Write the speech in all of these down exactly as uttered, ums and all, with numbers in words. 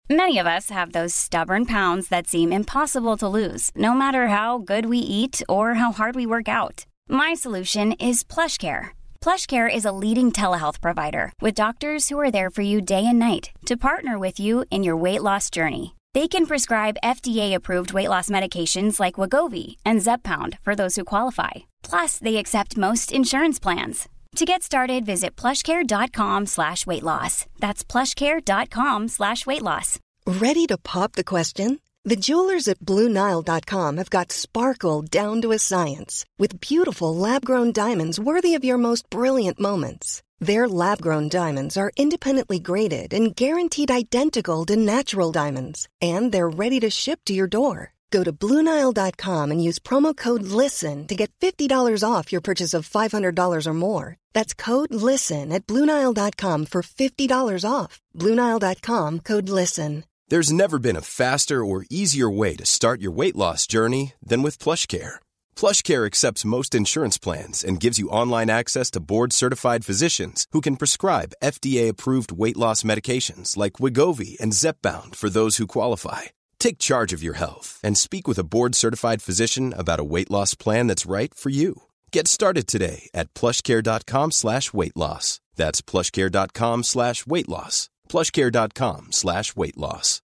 Many of us have those stubborn pounds that seem impossible to lose, no matter how good we eat or how hard we work out. My solution is PlushCare. PlushCare is a leading telehealth provider with doctors who are there for you day and night to partner with you in your weight loss journey. They can prescribe F D A-approved weight loss medications like Wegovy and Zepbound for those who qualify. Plus, they accept most insurance plans. To get started, visit plushcare.com slash weight loss. That's plushcare.com slash weight loss. Ready to pop the question? The jewelers at Blue Nile dot com have got sparkle down to a science with beautiful lab-grown diamonds worthy of your most brilliant moments. Their lab-grown diamonds are independently graded and guaranteed identical to natural diamonds. And they're ready to ship to your door. Go to Blue Nile dot com and use promo code LISTEN to get fifty dollars off your purchase of five hundred dollars or more. That's code LISTEN at Blue Nile dot com for fifty dollars off. Blue Nile dot com, code LISTEN. There's never been a faster or easier way to start your weight loss journey than with PlushCare. PlushCare accepts most insurance plans and gives you online access to board-certified physicians who can prescribe F D A-approved weight loss medications like Wegovy and Zepbound for those who qualify. Take charge of your health and speak with a board-certified physician about a weight loss plan that's right for you. Get started today at plushcare.com slash weight loss. That's plushcare.com slash weight loss. plushcare.com slash weight loss.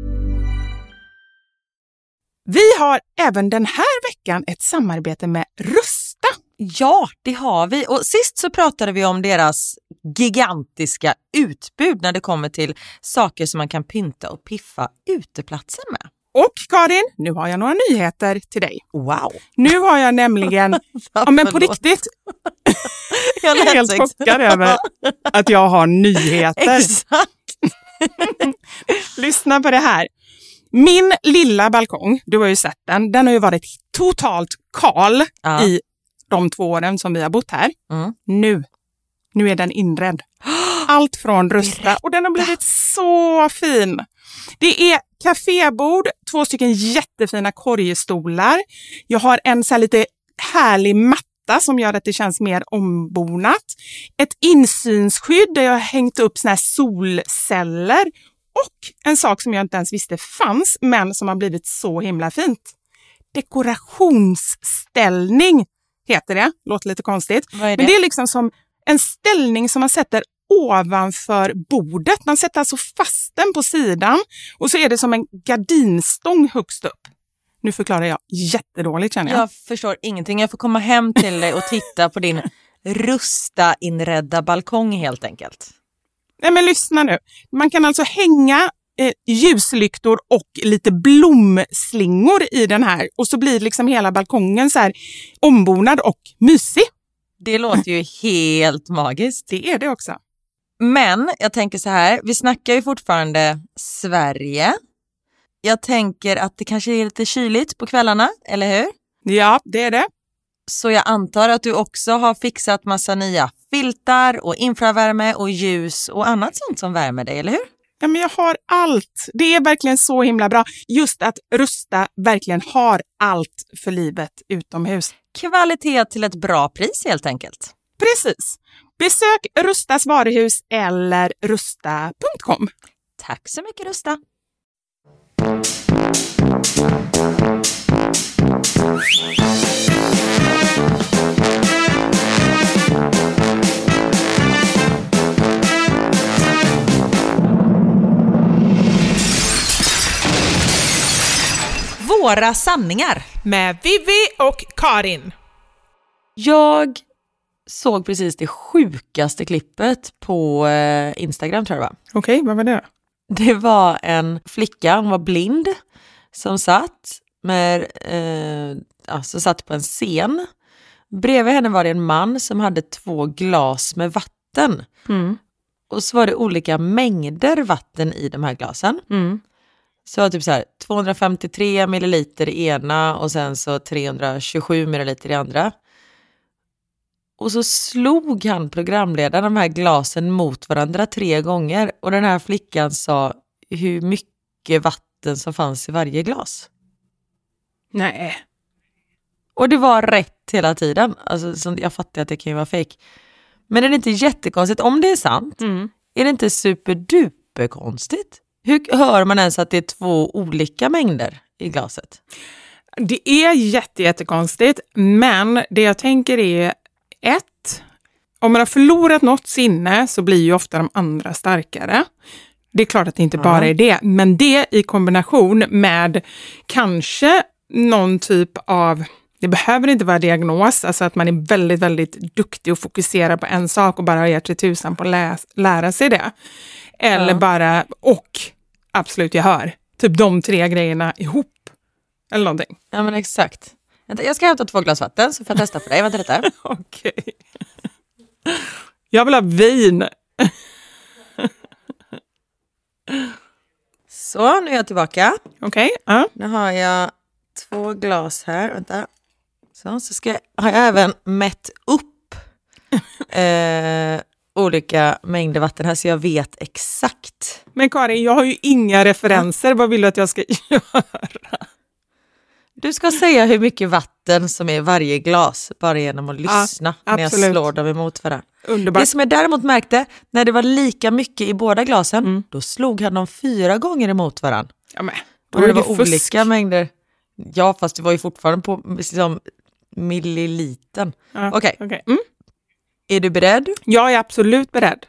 Vi har även den här veckan ett samarbete med Rusta. Ja, det har vi. Och sist så pratade vi om deras gigantiska utbud när det kommer till saker som man kan pynta och piffa uteplatser med. Och Karin, nu har jag några nyheter till dig. Wow. Nu har jag nämligen, ja men på riktigt, jag är helt chockad över att jag har nyheter. Exakt. Lyssna på det här. Min lilla balkong, du har ju sett den, den har ju varit totalt kal ja. i de två åren som vi har bott här. Mm. Nu, nu är den inredd. Allt från Rusta och den har blivit så fin. Det är kafébord, två stycken jättefina korgstolar. Jag har en så här lite härlig matta som gör att det känns mer ombonat. Ett insynsskydd där jag har hängt upp såna här solceller. Och en sak som jag inte ens visste fanns, men som har blivit så himla fint. Dekorationsställning heter det. Låter lite konstigt. Vad är det? Men det är liksom som en ställning som man sätter ovanför bordet. Man sätter alltså fast den på sidan. Och så är det som en gardinstång högst upp. Nu förklarar jag jättedåligt, känner jag. Jag förstår ingenting. Jag får komma hem till dig och titta på din Rusta inredda balkong helt enkelt. Nej, men lyssna nu. Man kan alltså hänga eh, ljuslyktor och lite blomslingor i den här. Och så blir liksom hela balkongen så här ombonad och mysig. Det låter ju helt magiskt. Det är det också. Men jag tänker så här, vi snackar ju fortfarande Sverige. Jag tänker att det kanske är lite kyligt på kvällarna, eller hur? Ja, det är det. Så jag antar att du också har fixat massa nya filtar och infravärme och ljus och annat sånt som värmer dig, eller hur? Ja, men jag har allt. Det är verkligen så himla bra. Just att Rusta verkligen har allt för livet utomhus. Kvalitet till ett bra pris helt enkelt. Precis. Besök Rustas varuhus eller rusta punkt com. Tack så mycket, Rusta. Våra sanningar med Vivi och Karin. Jag såg precis det sjukaste klippet på eh, Instagram, tror jag det var. Okej, okay, vad var det då? Det var en flicka, hon var blind, som satt med, eh, alltså satt på en scen. Bredvid henne var det en man som hade två glas med vatten. Mm. Och så var det olika mängder vatten i de här glasen. Mm. Så var typ så här tvåhundrafemtiotre milliliter i ena och sen så trehundratjugosju milliliter i andra. Och så slog han programledaren de här glasen mot varandra tre gånger. Och den här flickan sa hur mycket vatten som fanns i varje glas. Nej. Och det var rätt hela tiden. Alltså, så jag fattar att det kan ju vara fake. Men är det inte jättekonstigt? Om det är sant, mm. är det inte superduper konstigt? Hur hör man ens att det är två olika mängder i glaset? Det är jätte, jättekonstigt, men det jag tänker är ett, om man har förlorat något sinne så blir ju ofta de andra starkare. Det är klart att det inte bara är det, men det i kombination med kanske någon typ av, det behöver inte vara diagnos, alltså att man är väldigt, väldigt duktig och fokuserar på en sak och bara har gett sig tusan på att läs, lära sig det. Eller ja. bara, och absolut jag hör, typ de tre grejerna ihop. Eller någonting. Ja men exakt. Jag ska hämta två glas vatten så får jag testa på dig. Vänta lite. Okej. Jag vill ha vin. Så, nu är jag tillbaka. Okej. Okay. Uh. Nu har jag två glas här. Vänta. Så, så ska jag, har jag även mätt upp eh, olika mängder vatten här så jag vet exakt. Men Karin, jag har ju inga referenser. Mm. Vad vill du att jag ska göra? Du ska säga hur mycket vatten som är i varje glas bara genom att lyssna ja, när jag slår dem emot varandra. Underbart. Det som jag däremot märkte, när det var lika mycket i båda glasen, mm. då slog han dem fyra gånger emot varandra. Ja, men då och är det det var fusk. Olika mängder. Ja, fast det var ju fortfarande på liksom, milliliten. Ja, Okej. Okay. Okay. Mm. Är du beredd? Jag är absolut beredd.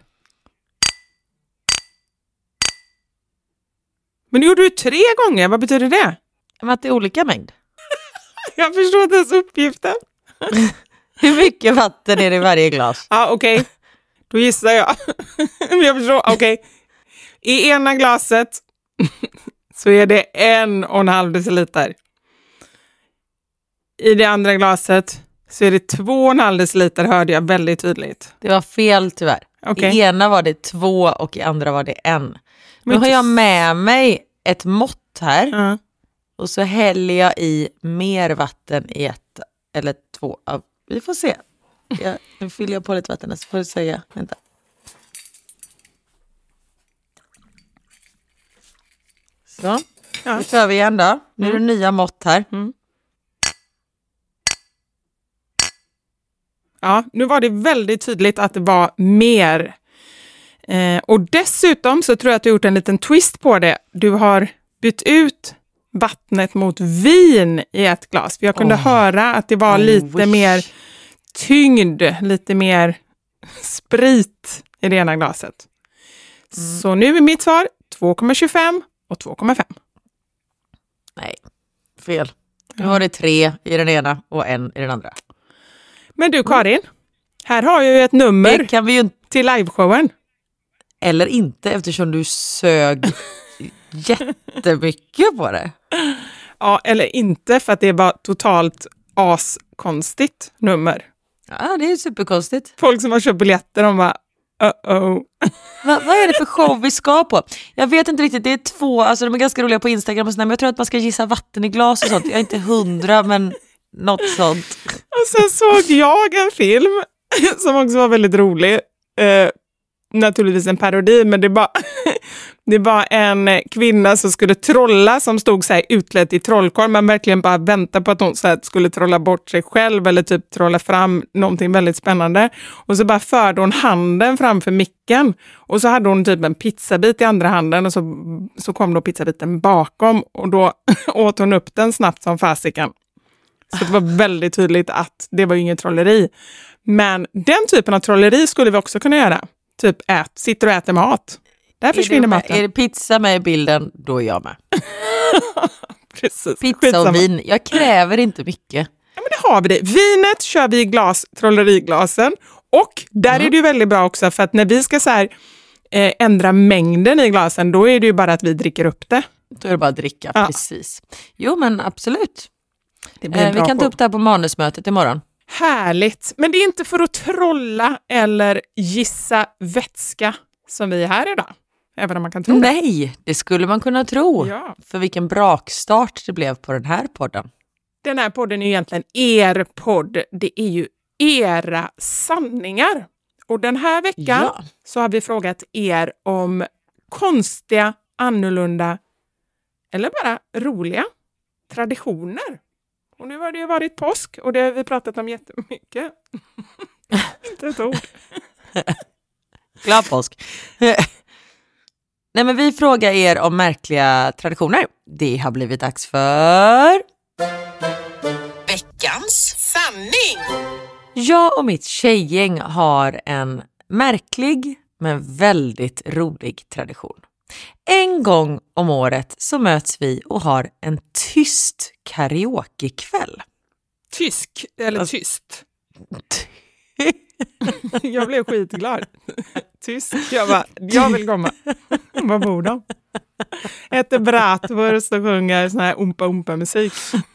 Men du gjorde du tre gånger, vad betyder det? Att det är olika mängd. Jag förstår inte ens uppgiften. Hur mycket vatten är det i varje glas? Ja, ah, okej. Okay. Då gissar jag. jag förstår, okej. Okay. I ena glaset så är det en och en halv deciliter. I det andra glaset så är det två och en halv deciliter, hörde jag väldigt tydligt. Det var fel tyvärr. Okay. I ena var det två och i andra var det en. Nu har jag med mig ett mått här. Uh. Och så häller jag i mer vatten i ett eller två. Ja, vi får se. Jag, nu fyller jag på lite vatten så får jag säga. Vänta. Så. Ja. Nu kör vi igen då. Nu mm. är det nya mått här. Mm. Ja, nu var det väldigt tydligt att det var mer. Eh, och dessutom så tror jag att du har gjort en liten twist på det. Du har bytt ut vattnet mot vin i ett glas. För jag kunde oh. höra att det var I lite wish. mer tyngd, lite mer sprit i det ena glaset. Mm. Så nu är mitt svar två komma tjugofem och två komma fem. Nej, fel. Nu har det tre i den ena och en i den andra. Men du Karin, här har jag ju ett nummer det kan vi ju till liveshowen. Eller inte eftersom du sög jättemycket på det. Ja, eller inte för att det är bara totalt askonstigt nummer. Ja, det är superkonstigt. Folk som har köpt biljetter, de bara, uh-oh. Va, vad är det för show vi ska på? Jag vet inte riktigt, det är två, alltså de är ganska roliga på Instagram och sådär, men jag tror att man ska gissa vatten i glas och sånt. Jag är inte hundra, men något sånt. Och sen såg jag en film som också var väldigt rolig. Eh, naturligtvis en parodi, men det var, det var en kvinna som skulle trolla som stod så här utklädd i trollkorn. Man verkligen bara väntade på att hon så här skulle trolla bort sig själv eller typ trolla fram någonting väldigt spännande. Och så bara förde hon handen framför micken och så hade hon typ en pizzabit i andra handen och så, så kom då pizzabiten bakom och då åt hon upp den snabbt som fasiken. Så det var väldigt tydligt att det var ju ingen trolleri. Men den typen av trolleri skulle vi också kunna göra. Typ ät, sitter och äter mat. Där försvinner maten. Är det pizza med i bilden, då är jag med. Precis. Pizza Skitsamma. och vin. Jag kräver inte mycket. Ja, men det har vi det. Vinet kör vi i glas, trolleriglasen. Och där mm. är det ju väldigt bra också för att när vi ska så här, eh, ändra mängden i glasen, då är det ju bara att vi dricker upp det. Då är det bara att dricka, ja. Precis. Jo, men absolut. Det blir eh, vi kan ta upp det här på manusmötet imorgon. Härligt. Men det är inte för att trolla eller gissa vätska som vi är här idag. Även om man kan tro det. Nej, det skulle man kunna tro. Ja. För vilken brakstart det blev på den här podden. Den här podden är ju egentligen er podd. Det är ju era sanningar. Och den här veckan ja. så har vi frågat er om konstiga, annorlunda eller bara roliga traditioner. Och nu har det ju varit påsk och det har vi pratat om jättemycket. Inte ett ord. Glad påsk. Nej, men vi frågar er om märkliga traditioner. Det har blivit dags för... Veckans sanning! Jag och mitt tjejgäng har en märklig men väldigt rolig tradition. En gång om året så möts vi och har en tyst karaokekväll. Tysk eller alltså, tyst? Jag blev skitglad. Tysk. Jag bara, jag vill komma. Vad bor de? Äter bratwurst och sjunger sån här umpa-umpa musik.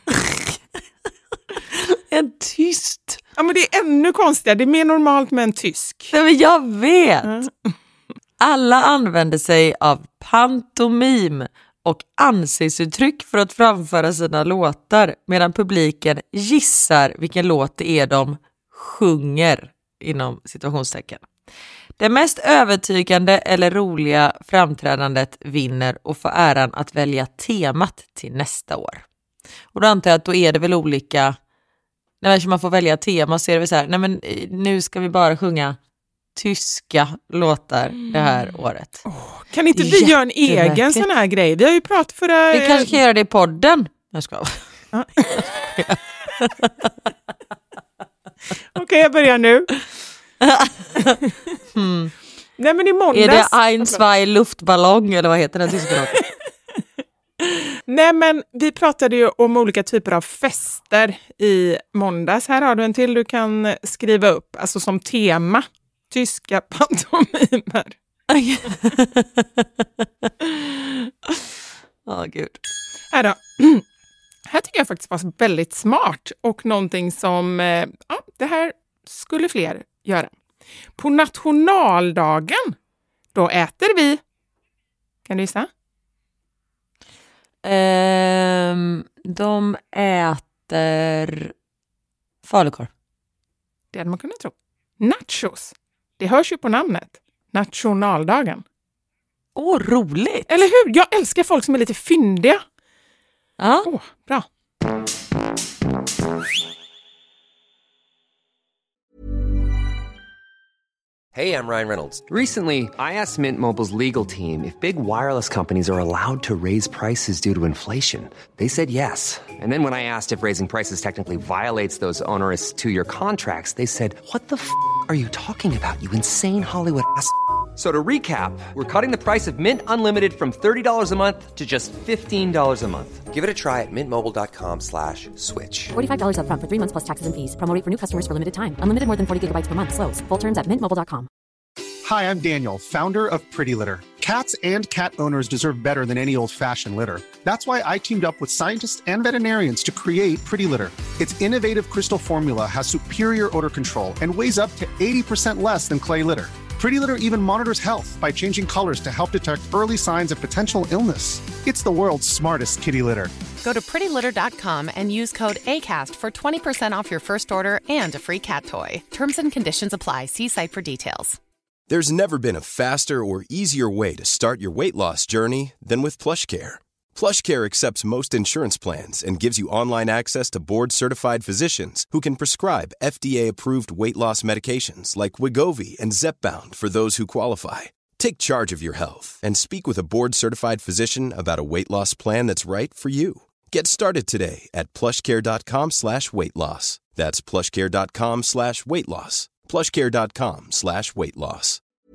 En tyst. Ja, men det är ännu konstigare. Det är mer normalt med en tysk. Ja, men jag vet. Mm. Alla använder sig av pantomim och ansiktsuttryck för att framföra sina låtar, medan publiken gissar vilken låt det är de sjunger inom situationstecken. Det mest övertygande eller roliga framträdandet vinner och får äran att välja temat till nästa år. Och då antar jag att då är det väl olika, när man får välja tema så är det väl så här, nej men nu ska vi bara sjunga tyska låtar det här året. Oh, kan inte vi göra en egen sån här grej? Vi har ju pratat för det. Vi kanske kan göra det i podden. Jag ska. Ja. Okej, okay, jag börjar nu. hmm. Nej, men i måndags... Är det ein, zwei, luftballong eller vad heter den tyska låten? Nej, men vi pratade ju om olika typer av fester i måndags. Här har du en till du kan skriva upp, alltså som tema. Tyska pantomimer. Åh, oh, gud. Här då. Här tycker jag faktiskt var väldigt smart och någonting som, ja, det här skulle fler göra. På nationaldagen, då äter vi, kan du gissa? Um, de äter falukorv. Det hade man kunnat tro. Nachos. Det hörs ju på namnet. Nationaldagen. Åh, oh, roligt. Eller hur? Jag älskar folk som är lite fyndiga. Ja. Åh, oh, bra. Hey, I'm Ryan Reynolds. Recently, I asked Mint Mobile's legal team if big wireless companies are allowed to raise prices due to inflation. They said yes. And then when I asked if raising prices technically violates those onerous two-year contracts, they said, what the f*** are you talking about, you insane Hollywood ass f- So to recap, we're cutting the price of Mint Unlimited from thirty dollars a month to just fifteen dollars a month. Give it a try at mintmobile.com slash switch. forty-five dollars up front for three months plus taxes and fees. Promo rate for new customers for limited time. Unlimited more than forty gigabytes per month. Slows full terms at mint mobile dot com. Hi, I'm Daniel, founder of Pretty Litter. Cats and cat owners deserve better than any old-fashioned litter. That's why I teamed up with scientists and veterinarians to create Pretty Litter. Its innovative crystal formula has superior odor control and weighs up to eighty percent less than clay litter. Pretty Litter even monitors health by changing colors to help detect early signs of potential illness. It's the world's smartest kitty litter. Go to pretty litter dot com and use code ACAST for twenty percent off your first order and a free cat toy. Terms and conditions apply. See site for details. There's never been a faster or easier way to start your weight loss journey than with PlushCare. PlushCare accepts most insurance plans and gives you online access to board-certified physicians who can prescribe F D A-approved weight loss medications like Wegovy and Zepbound for those who qualify. Take charge of your health and speak with a board-certified physician about a weight loss plan that's right for you. Get started today at plushcare.com slash weight loss. That's plushcare.com slash weight loss. plushcare.com slash weight loss.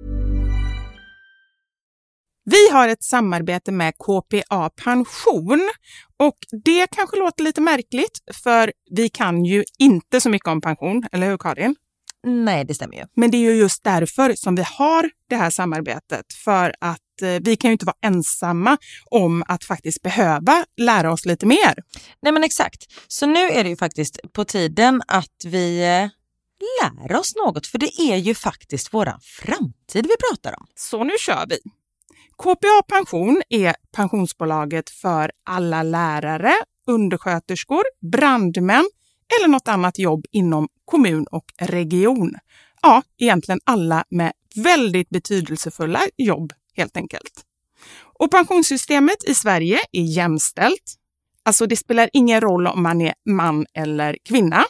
Vi har ett samarbete med K P A Pension och det kanske låter lite märkligt för vi kan ju inte så mycket om pension, eller hur Karin? Nej, det stämmer ju. Men det är ju just därför som vi har det här samarbetet, för att eh, vi kan ju inte vara ensamma om att faktiskt behöva lära oss lite mer. Nej, men exakt. Så nu är det ju faktiskt på tiden att vi eh, lär oss något, för det är ju faktiskt våran framtid vi pratar om. Så nu kör vi. K P A Pension är pensionsbolaget för alla lärare, undersköterskor, brandmän eller något annat jobb inom kommun och region. Ja, egentligen alla med väldigt betydelsefulla jobb helt enkelt. Och pensionssystemet i Sverige är jämställt. Alltså det spelar ingen roll om man är man eller kvinna.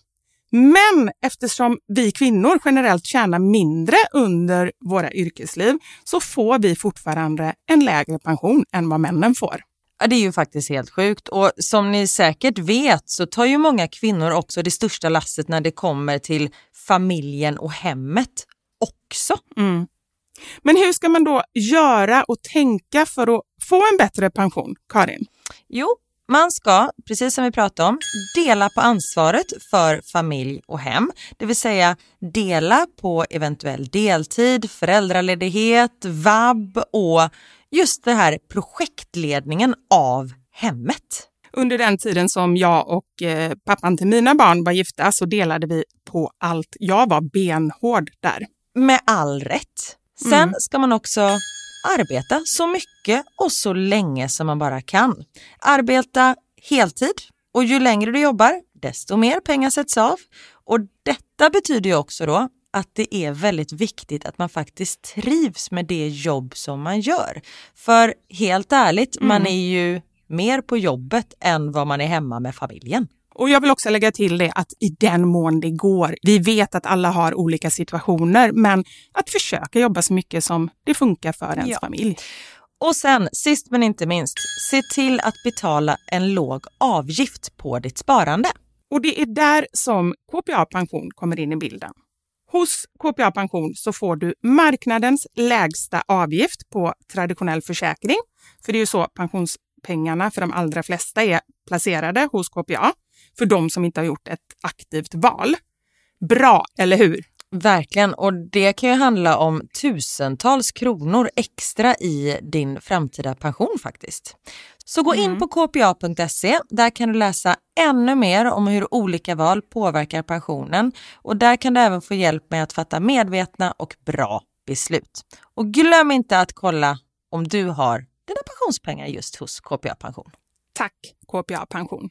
Men eftersom vi kvinnor generellt tjänar mindre under våra yrkesliv så får vi fortfarande en lägre pension än vad männen får. Ja, det är ju faktiskt helt sjukt. Och som ni säkert vet så tar ju många kvinnor också det största lasset när det kommer till familjen och hemmet också. Mm. Men hur ska man då göra och tänka för att få en bättre pension, Karin? Jo, man ska, precis som vi pratade om, dela på ansvaret för familj och hem. Det vill säga dela på eventuell deltid, föräldraledighet, vab och just det här projektledningen av hemmet. Under den tiden som jag och eh, pappan till mina barn var gifta så delade vi på allt. Jag var benhård där. Med all rätt. Sen mm. ska man också arbeta så mycket och så länge som man bara kan. Arbeta heltid och ju längre du jobbar desto mer pengar sätts av. Och detta betyder ju också då att det är väldigt viktigt att man faktiskt trivs med det jobb som man gör. För helt ärligt, mm. man är ju mer på jobbet än vad man är hemma med familjen. Och jag vill också lägga till det att i den mån det går, vi vet att alla har olika situationer, men att försöka jobba så mycket som det funkar för ens ja. familj. Och sen, sist men inte minst, se till att betala en låg avgift på ditt sparande. Och det är där som K P A-pension kommer in i bilden. Hos K P A-pension så får du marknadens lägsta avgift på traditionell försäkring. För det är ju så pensionspengarna för de allra flesta är placerade hos K P A. För de som inte har gjort ett aktivt val. Bra, eller hur? Verkligen, och det kan ju handla om tusentals kronor extra i din framtida pension faktiskt. Så gå in mm. på k p a punkt se, där kan du läsa ännu mer om hur olika val påverkar pensionen. Och där kan du även få hjälp med att fatta medvetna och bra beslut. Och glöm inte att kolla om du har dina pensionspengar just hos K P A-pension. Tack K P A-pension.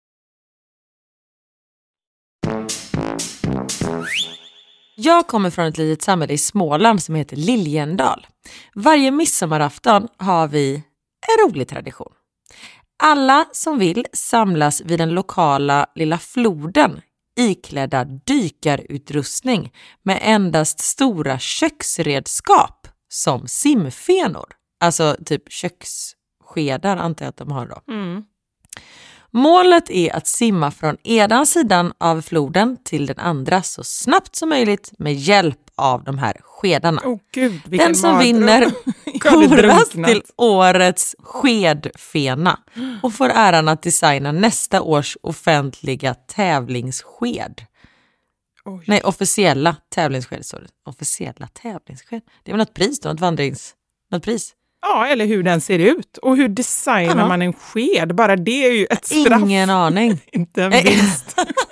Jag kommer från ett litet samhälle i Småland som heter Liljendal. Varje midsommarafton har vi en rolig tradition. Alla som vill samlas vid den lokala lilla floden iklädda dykarutrustning med endast stora köksredskap som simfenor. Alltså typ köksskedar antar jag att de har då. Mm. Målet är att simma från ena sidan av floden till den andra så snabbt som möjligt med hjälp av de här skedarna. Oh, Gud, den som madrum. vinner koras till årets skedfena och får äran att designa nästa års offentliga tävlingssked. Oj. Nej, officiella tävlingssked. Sorry. Officiella tävlingssked. Det är väl något pris då, något vandrings... Något pris. Ja, eller hur den ser ut. Och hur designar ja. man en sked? Bara det är ju ett straff. Ingen aning. Inte en vinst.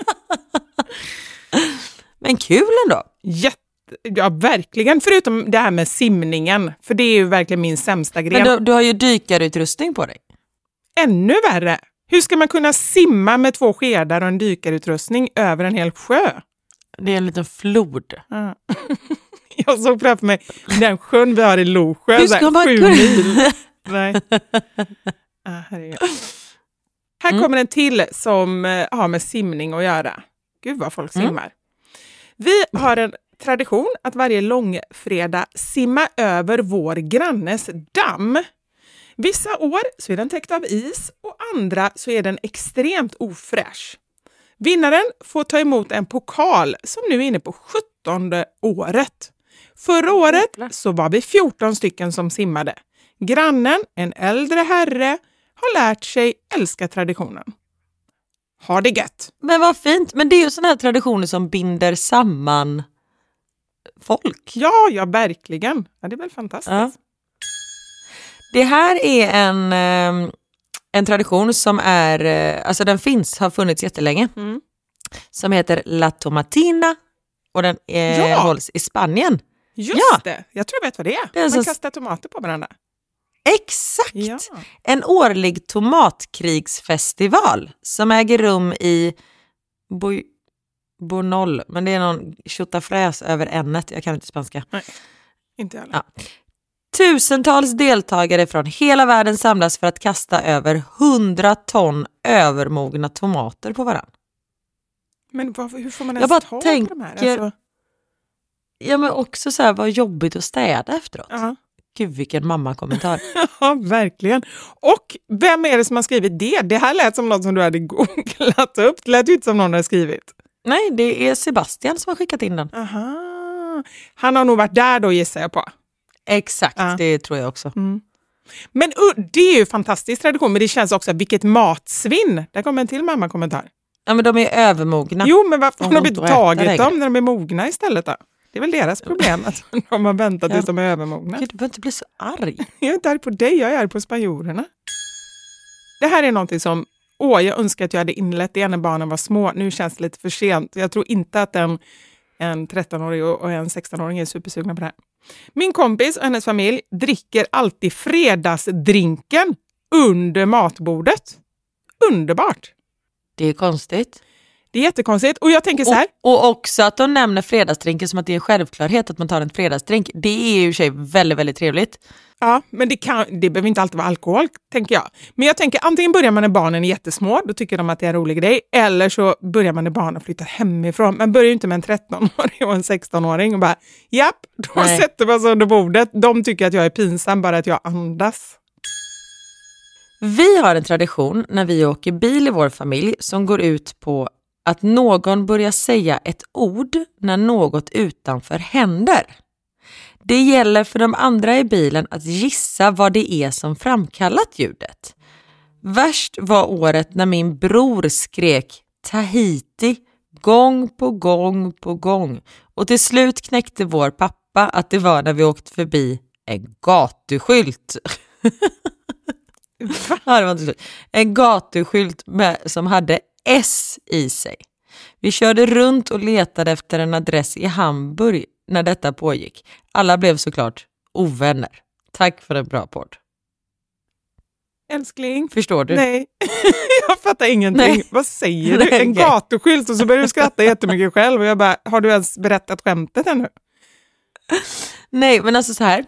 Men kul ändå. Jätte, ja, verkligen. Förutom det här med simningen. För det är ju verkligen min sämsta gren. Men du, du har ju dykarutrustning på dig. Ännu värre. Hur ska man kunna simma med två skedar och en dykarutrustning över en hel sjö? Det är en liten flod. Ja. Jag såg framför mig den sjön vi har i Losjö. Hur ska man sju kunna? mil. Nej. Ah, här är här mm. kommer en till som uh, har med simning att göra. Gud vad folk simmar. Mm. Vi har en tradition att varje långfredag simma över vår grannes damm. Vissa år så är den täckt av is och andra så är den extremt ofräsch. Vinnaren får ta emot en pokal som nu är inne på sjuttonde året. Förra året så var vi fjorton stycken som simmade. Grannen, en äldre herre, har lärt sig älska traditionen. Har det gött. Men vad fint. Men det är ju sådana här traditioner som binder samman folk. Ja, ja, verkligen. Ja, det är väl fantastiskt. Ja. Det här är en, en tradition som är, alltså den finns, har funnits jättelänge. Mm. Som heter La Tomatina och den är, ja. hålls i Spanien. Just ja. det, jag tror jag vet vad det är. Det är Man så... kastar tomater på varandra. Exakt! Ja. En årlig tomatkrigsfestival som äger rum i Bo... Bonol. Men det är någon tjotafräs över ämnet. Jag kan inte spanska. Nej, inte heller. Ja. Tusentals deltagare från hela världen samlas för att kasta över hundra ton övermogna tomater på varandra. Men varför, hur får man Jag ens bara ta tänker, på de här? Alltså... Ja, men också så här, vad jobbigt att städa efteråt. Uh-huh. Gud, vilken mamma-kommentar. Ja, verkligen. Och vem är det som har skrivit det? Det här lät som något som du hade googlat upp. Det lät ju inte som någon har skrivit. Nej, det är Sebastian som har skickat in den. Aha. Han har nog varit där då, gissar jag på. Exakt, ja. Det tror jag också. Mm. Men uh, det är ju fantastisk tradition, men det känns också, vilket matsvinn. Där kommer en till mamma-kommentar. Ja, men de är övermogna. Jo, men varför har de inte tagit längre. dem när de är mogna istället då? Det är väl deras problem att de har väntat tills de är övermogna. Gud, du behöver inte bli så arg. Jag är inte arg på dig, jag är arg på spanjorerna. Det här är någonting som, åh, jag önskar att jag hade inlett det när barnen var små. Nu känns det lite för sent. Jag tror inte att en, en tretton-åring och en sexton-åring är supersugna på det här. Min kompis och hennes familj dricker alltid fredagsdrinken under matbordet. Underbart! Det är konstigt. Det är jättekonstigt. Och jag tänker så här. Och, och också att de nämner fredagsdrinken som att det är en självklarhet att man tar en fredagsdrink. Det är ju i sig väldigt, väldigt trevligt. Ja, men det, kan, det behöver inte alltid vara alkohol, tänker jag. Men jag tänker, antingen börjar man när barnen är jättesmå, då tycker de att det är en rolig grej. Eller så börjar man när barnen flyttar hemifrån. Man börjar ju inte med en tretton-åring och en sexton-åring och bara, japp, då Nej. sätter man sig under bordet. De tycker att jag är pinsam, bara att jag andas. Vi har en tradition när vi åker bil i vår familj som går ut på att någon börjar säga ett ord när något utanför händer. Det gäller för de andra i bilen att gissa vad det är som framkallat ljudet. Värst var året när min bror skrek Tahiti gång på gång på gång. Och till slut knäckte vår pappa att det var när vi åkte förbi en gatuskylt. Ja, det var inte slut. En gatuskylt med, som hade S i sig. Vi körde runt och letade efter en adress i Hamburg när detta pågick. Alla blev såklart ovänner. Tack för en bra podd. Älskling. Förstår du? Nej, jag fattar ingenting. Nej. Vad säger du? En gatuskylt och så börjar du skratta jättemycket själv. Och jag bara, har du ens berättat skämtet ännu? Nej, men alltså så här.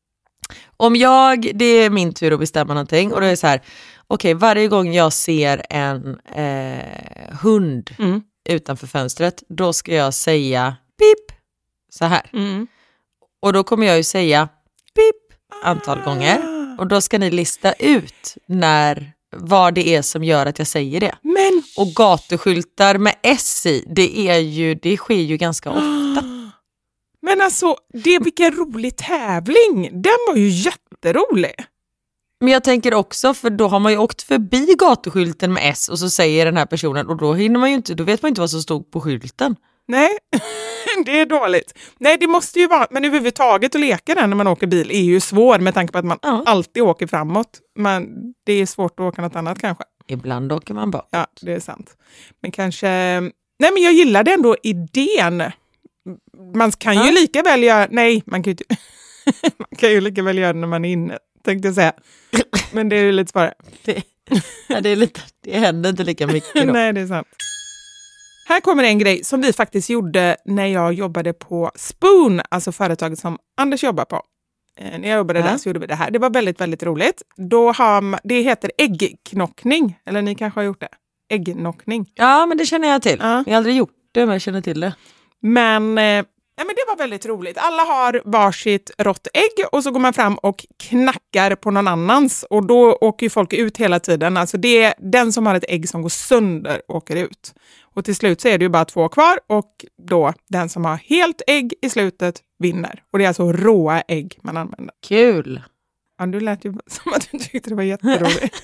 Om jag, det är min tur att bestämma någonting. Och då är det så här, okej, okay, varje gång jag ser en eh, hund mm. utanför fönstret, då ska jag säga pip, så här. Mm. Och då kommer jag ju säga pip antal ah. gånger. Och då ska ni lista ut när, vad det är som gör att jag säger det. Men... Och gatuskyltar med S i, det, är ju, det sker ju ganska ofta. Men alltså, det är vilken rolig tävling. Den var ju jätterolig. Men jag tänker också, för då har man ju åkt förbi gatuskylten med S och så säger den här personen, och då hinner man ju inte, då vet man inte vad som stod på skylten. Nej, det är dåligt. Nej, det måste ju vara, men överhuvudtaget att leka den när man åker bil är ju svår med tanke på att man ja. alltid åker framåt. Men det är svårt att åka något annat kanske. Ibland åker man bak. Ja, det är sant. Men kanske, nej men jag gillade ändå idén. Man kan ju ja. lika väl göra, nej man kan ju inte, man kan ju lika väl göra när man är inne, tänkte jag säga. Men det är ju lite svårare. Det, ja, det, är lite, det händer inte lika mycket då. Nej, det är sant. Här kommer en grej som vi faktiskt gjorde när jag jobbade på Spoon, alltså företaget som Anders jobbar på. Eh, när jag jobbade ja. där så gjorde vi det här. Det var väldigt, väldigt roligt. Då har man, det heter äggknockning, eller ni kanske har gjort det. Äggknockning. Ja, men det känner jag till. Ja. Jag har aldrig gjort det, men jag känner till det. Men, eh, ja, men det var väldigt roligt. Alla har varsitt rått ägg och så går man fram och knackar på någon annans. Och då åker ju folk ut hela tiden. Alltså det är den som har ett ägg som går sönder åker ut. Och till slut så är det ju bara två kvar och då den som har helt ägg i slutet vinner. Och det är alltså råa ägg man använder. Kul! Ja, du lät ju som att du tyckte det var jätteroligt.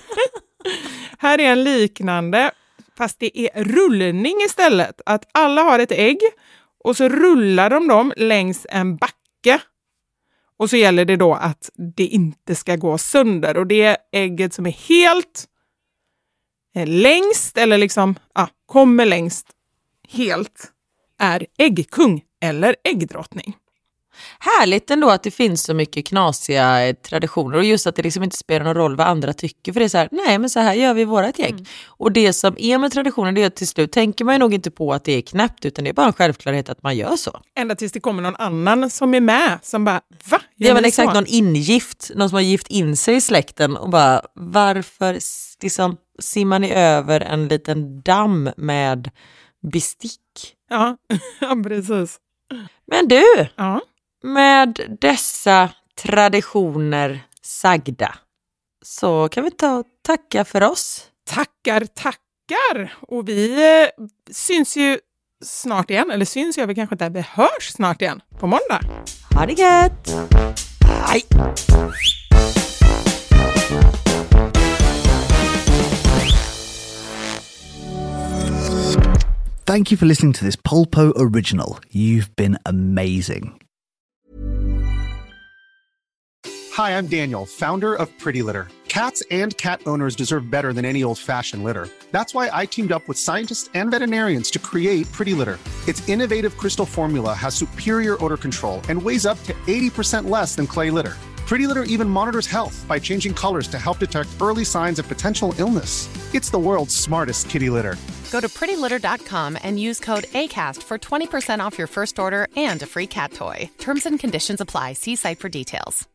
Här är en liknande, fast det är rullning istället. Att alla har ett ägg och så rullar de dem längs en backe. Och så gäller det då att det inte ska gå sönder. Och det är ägget som är helt längst, eller liksom ah, kommer längst helt, är äggkung eller äggdrottning. Härligt ändå att det finns så mycket knasiga traditioner och just att det liksom inte spelar någon roll vad andra tycker, för det är så här, nej men så här gör vi vårat gäng. Mm. Och det som är med traditionen, det är att till slut tänker man ju nog inte på att det är knäppt, utan det är bara en självklarhet att man gör så. Ända tills det kommer någon annan som är med som bara, va? Ja, men exakt, någon ingift, någon som har gift in sig i släkten och bara, varför liksom simmar ni över en liten damm med bestick. Ja, ja precis. Men du, ja. med dessa traditioner sagda så kan vi ta och tacka för oss. Tackar, tackar! Och vi eh, syns ju snart igen, eller syns jag väl kanske inte, vi hörs snart igen på måndag. Ha det gött! Hej! Thank you for listening to this Polpo original. You've been amazing. Hi, I'm Daniel, founder of Pretty Litter. Cats and cat owners deserve better than any old-fashioned litter. That's why I teamed up with scientists and veterinarians to create Pretty Litter. Its innovative crystal formula has superior odor control and weighs up to eighty percent less than clay litter. Pretty Litter even monitors health by changing colors to help detect early signs of potential illness. It's the world's smartest kitty litter. Go to pretty litter dot com and use code ACAST for twenty percent off your first order and a free cat toy. Terms and conditions apply. See site for details.